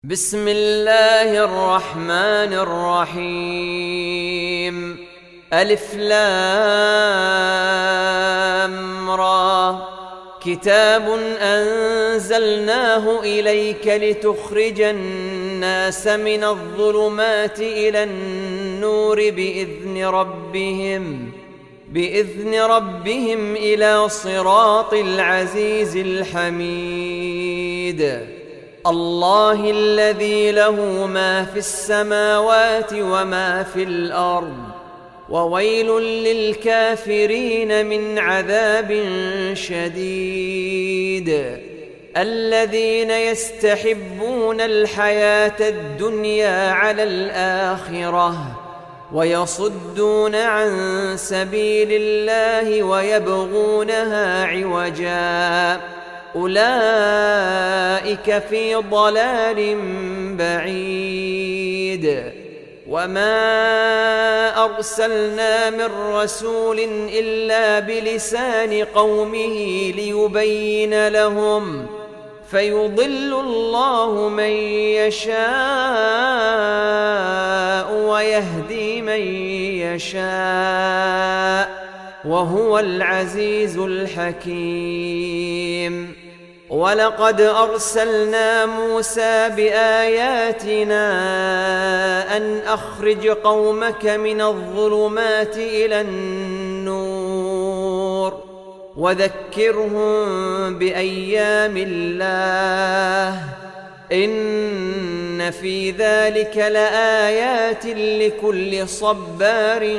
بسم الله الرحمن الرحيم. ألف لام را. كتاب أنزلناه إليك لتخرج الناس من الظلمات إلى النور بإذن ربهم إلى صراط العزيز الحميد. الله الذي له ما في السماوات وما في الأرض، وويل للكافرين من عذاب شديد. الذين يستحبون الحياة الدنيا على الآخرة ويصدون عن سبيل الله ويبغونها عوجا، أولئك في ضلال بعيد. وما أرسلنا من رسول إلا بلسان قومه ليبين لهم، فيضل الله من يشاء ويهدي من يشاء، وهو العزيز الحكيم. ولقد أرسلنا موسى بآياتنا أن أخرج قومك من الظلمات إلى النور وذكرهم بأيام الله، إن في ذلك لآيات لكل صبار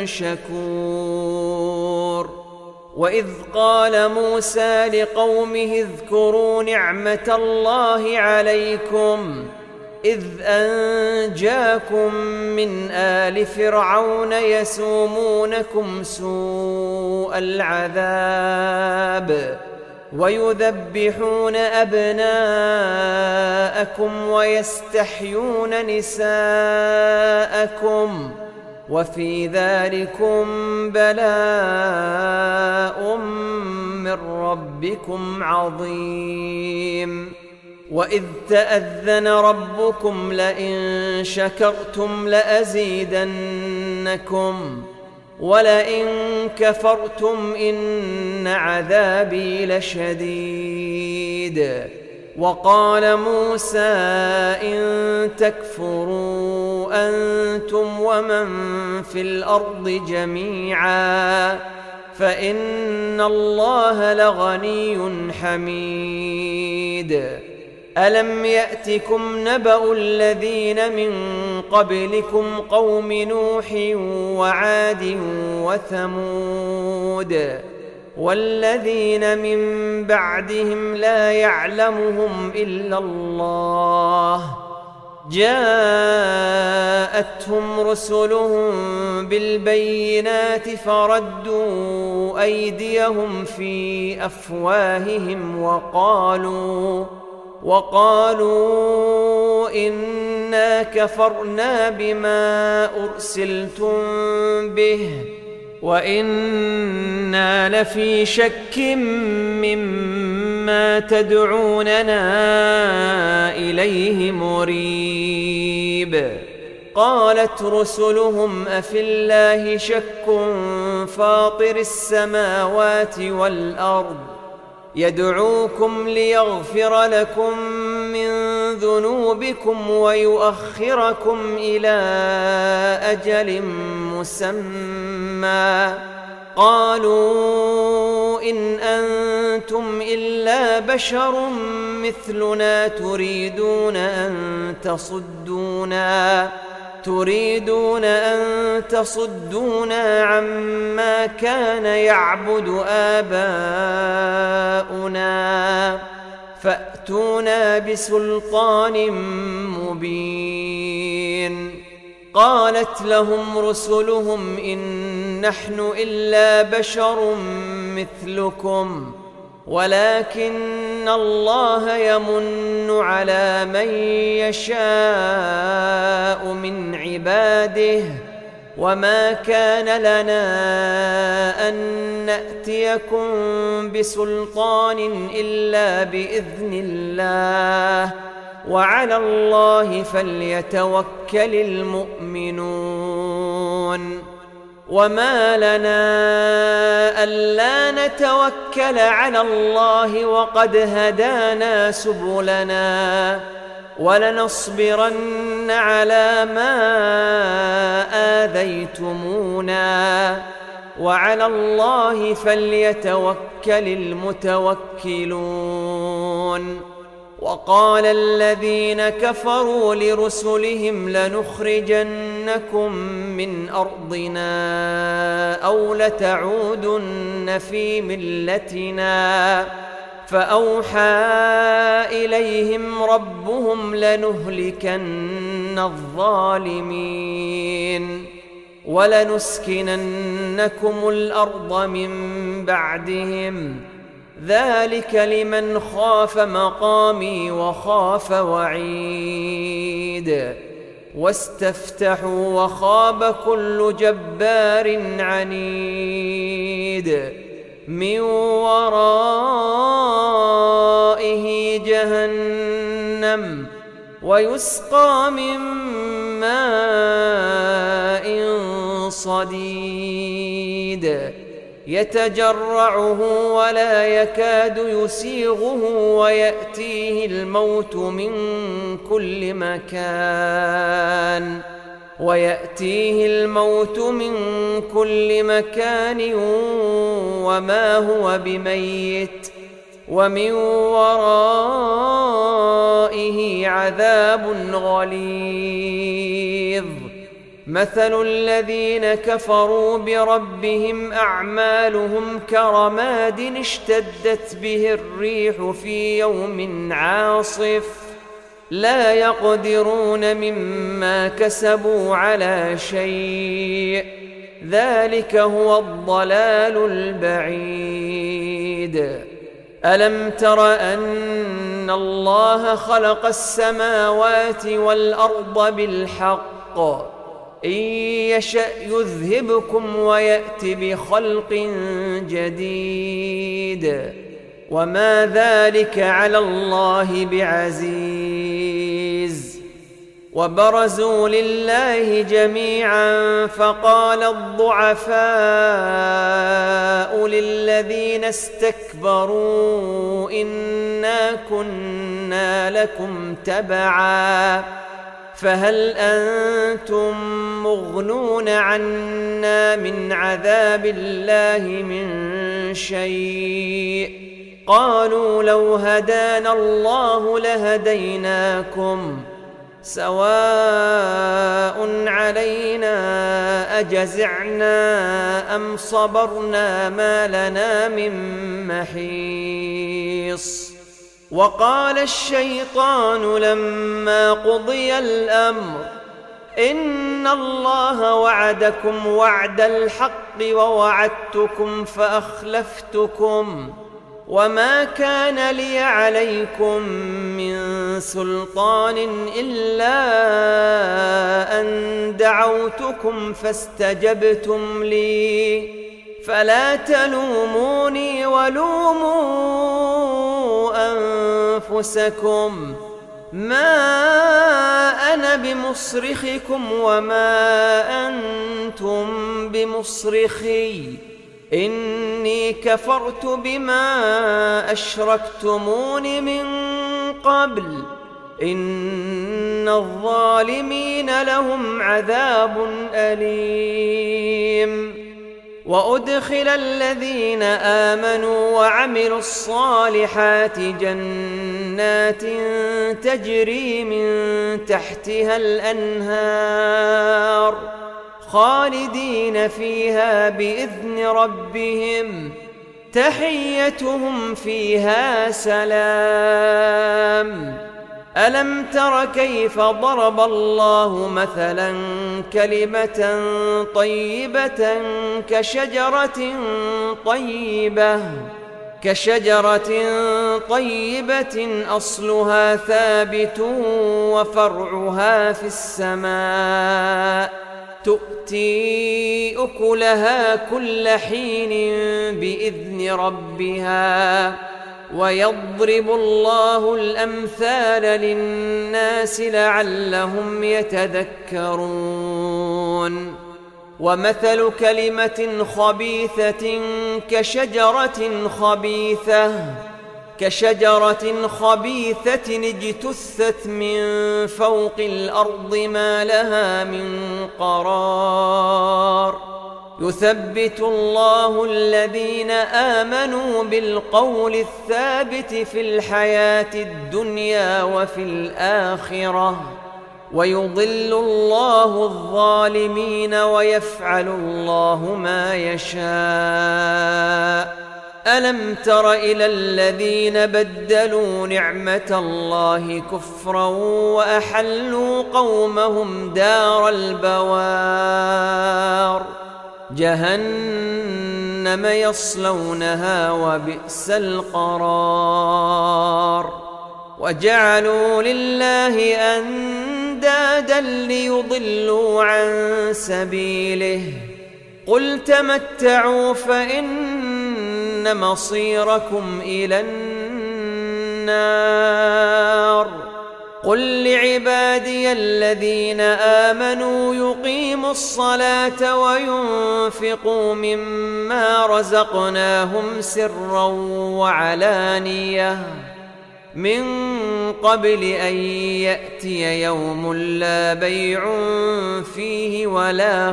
شكور. وإذ قال موسى لقومه اذكروا نعمة الله عليكم إذ أنجاكم من آل فرعون يسومونكم سوء العذاب ويذبحون أبناءكم ويستحيون نساءكم، وفي ذلكم بلاء من ربكم عظيم. وإذ تأذن ربكم لئن شكرتم لأزيدنكم ولئن كفرتم إن عذابي لشديد. وقال موسى إن تكفروا أنتم ومن في الأرض جميعا فإن الله لغني حميد. ألم يأتكم نبأ الذين من قبلكم قوم نوح وعاد وثمود والذين من بعدهم لا يعلمهم إلا الله، جاءتهم رسلهم بالبينات فردوا أيديهم في أفواههم وقالوا إنا كفرنا بما أرسلتم به وإنا لفي شك مما تدعوننا إليه مريب. قالت رسلهم أفي الله شك فاطر السماوات والأرض يدعوكم ليغفر لكم من ذنوبكم ويؤخركم إلى أجل مسمى، قالوا إن أنتم إلا بشر مثلنا تريدون أن تصدونا عما كان يعبد آباؤنا فأتونا بسلطان مبين. قالت لهم رسلهم إن نحن إلا بشر مثلكم ولكن الله يمن على من يشاء من عباده، وما كان لنا أن نأتيكم بسلطان إلا بإذن الله وعلى الله فليتوكل المؤمنون. وما لنا ألا نتوكل على الله وقد هدانا سبلنا ولنصبرن على ما آذيتمونا وعلى الله فليتوكل المتوكلون. وقال الذين كفروا لرسلهم لنخرجنكم من أرضنا أو لتعودن في ملتنا فأوحى إليهم ربهم لنهلكن الظالمين ولنسكننكم الأرض من بعدهم ذلك لمن خاف مقامي وخاف وعيد. واستفتحوا وخاب كل جبار عنيد من ورائه جهنم ويسقى من ماء صديد يتجرعه ولا يكاد يسيغه ويأتيه الموت من كل مكان وما هو بميت ومن ورائه عذاب غليظ. مثل الذين كفروا بربهم أعمالهم كرماد اشتدت به الريح في يوم عاصف لا يقدرون مما كسبوا على شيء ذلك هو الضلال البعيد. ألم تر أن الله خلق السماوات والأرض بالحق إن يشأ يذهبكم ويأت بخلق جديد وما ذلك على الله بعزيز. وبرزوا لله جميعا فقال الضعفاء للذين استكبروا إنا كنا لكم تبعا فهل أنتم مغنون عنا من عذاب الله من شيء قالوا لو هدانا الله لهديناكم سواء علينا أجزعنا أم صبرنا ما لنا من محيص. وقال الشيطان لما قضي الأمر إن الله وعدكم وعد الحق ووعدتكم فأخلفتكم وما كان لي عليكم من سلطان إلا أن دعوتكم فاستجبتم لي فلا تلوموني ولوموا أنفسكم ما أنا بمصرخكم وما أنتم بمصرخي إني كفرت بما أشركتمون من قبل إن الظالمين لهم عذاب أليم. وأدخل الذين آمنوا وعملوا الصالحات جنات تجري من تحتها الأنهار خالدين فيها بإذن ربهم تحيتهم فيها سلام. ألم تر كيف ضرب الله مثلا كلمة طيبة كشجرة طيبة أصلها ثابت وفرعها في السماء تؤتي أكلها كل حين بإذن ربها ويضرب الله الأمثال للناس لعلهم يتذكرون ومثل كلمة خبيثة كشجرة خبيثة اجتثت من فوق الأرض ما لها من قرار يثبت الله الذين آمنوا بالقول الثابت في الحياة الدنيا وفي الآخرة ويضل الله الظالمين ويفعل الله ما يشاء ألم تر إلى الذين بدلوا نعمة الله كفرا وأحلوا قومهم دار البوار جهنم يصلونها وبئس القرار وجعلوا لله أندادا ليضلوا عن سبيله قل تمتعوا فإن مصيركم إلى النار قل لعبادي الذين آمنوا يقيموا الصلاة وينفقوا مما رزقناهم سرا وعلانية من قبل أن يأتي يوم لا بيع فيه ولا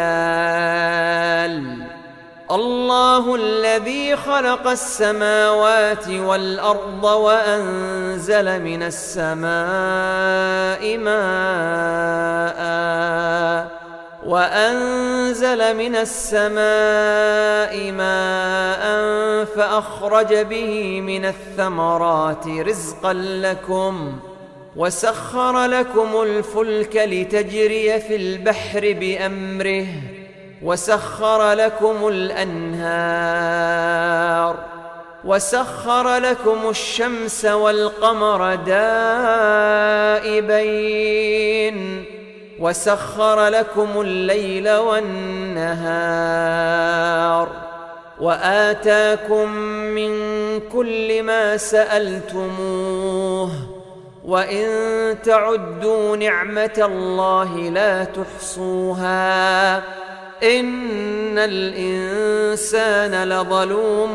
خلال الله الذي خلق السماوات والأرض وأنزل من السماء ماء فأخرج به من الثمرات رزقا لكم وسخر لكم الفلك لتجري في البحر بأمره وسخر لكم الأنهار وسخر لكم الشمس والقمر دائبين وسخر لكم الليل والنهار وآتاكم من كل ما سألتموه وإن تعدوا نعمة الله لا تحصوها إن الإنسان لظلوم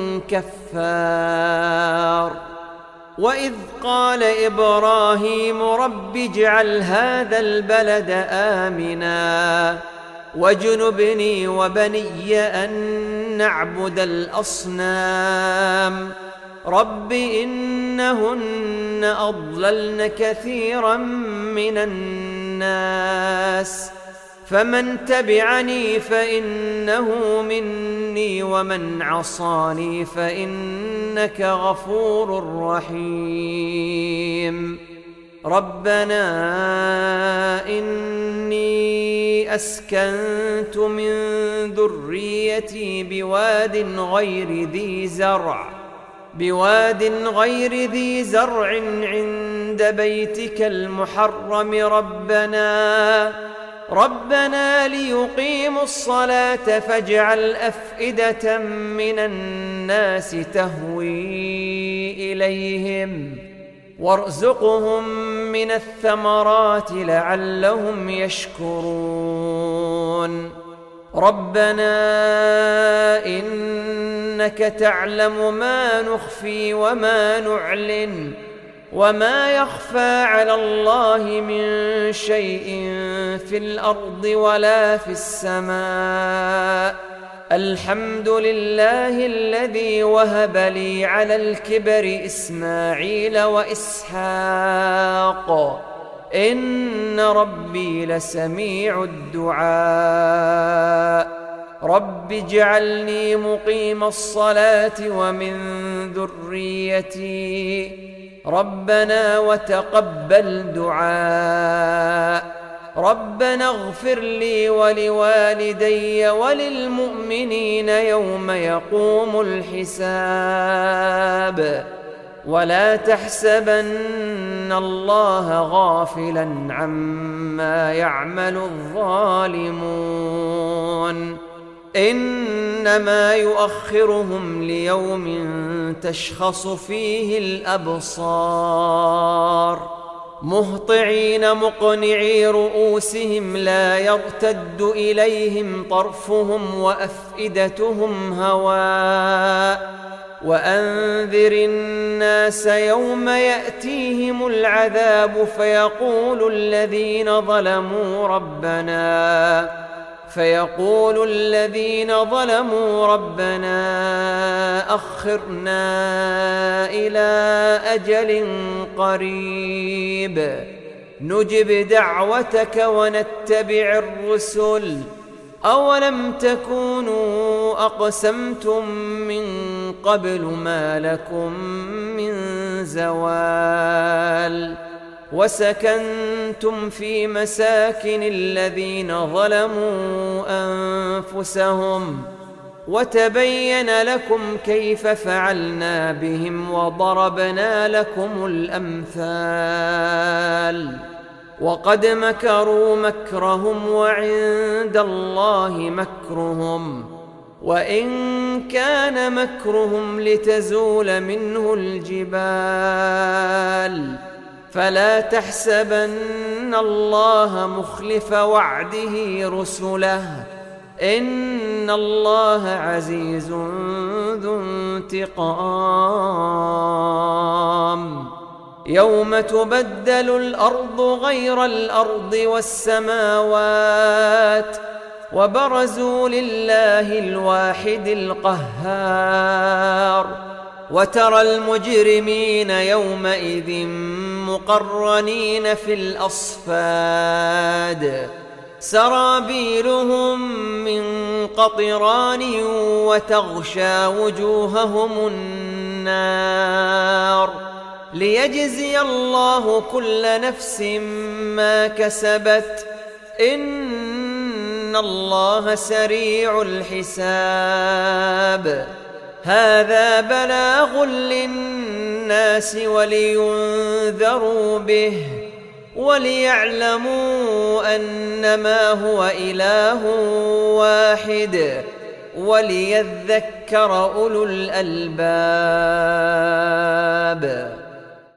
كفار وإذ قال إبراهيم رب اجعل هذا البلد آمنا واجنبني وبني أن نعبد الأصنام رب إنهن أضللن كثيرا من الناس فمن تبعني فإنه مني ومن عصاني فإنك غفور رحيم ربنا إني أسكنت من ذريتي بواد غير ذي زرع عند بيتك المحرم ربنا ليقيموا الصلاة فاجعل أفئدة من الناس تهوي إليهم وارزقهم من الثمرات لعلهم يشكرون ربنا إنك تعلم ما نخفي وما نعلن وما يخفى على الله من شيء في الأرض ولا في السماء الحمد لله الذي وهب لي على الكبر إسماعيل وإسحاق إن ربي لسميع الدعاء رب اجعلني مقيم الصلاة ومن ذريتي ربنا وتقبل دعاء ربنا اغفر لي ولوالدي وللمؤمنين يوم يقوم الحساب ولا تحسبن الله غافلا عما يعمل الظالمون إنما يؤخرهم ليوم تشخص فيه الأبصار مهطعين مقنعي رؤوسهم لا يرتد إليهم طرفهم وأفئدتهم هواء وأنذر الناس يوم يأتيهم العذاب فيقول الذين ظلموا ربنا أخرنا إلى أجل قريب نجب دعوتك ونتبع الرسل أولم تكونوا أقسمتم من قبل ما لكم من زوال وسكنتم في مساكن الذين ظلموا أنفسهم وتبين لكم كيف فعلنا بهم وضربنا لكم الأمثال وقد مكروا مكرهم وعند الله مكرهم وإن كان مكرهم لتزول منه الجبال فلا تحسبن الله مخلف وعده رسله إن الله عزيز ذو انتقام يوم تبدل الأرض غير الأرض والسماوات وبرزوا لله الواحد القهار وترى المجرمين يومئذ مقرنين في الأصفاد سرابيلهم من قطران وتغشى وجوههم النار ليجزي الله كل نفس ما كسبت إن الله سريع الحساب هذا بلاغ للناس ولينذروا به وليعلموا أنما هو إله واحد وليذكر أولو الألباب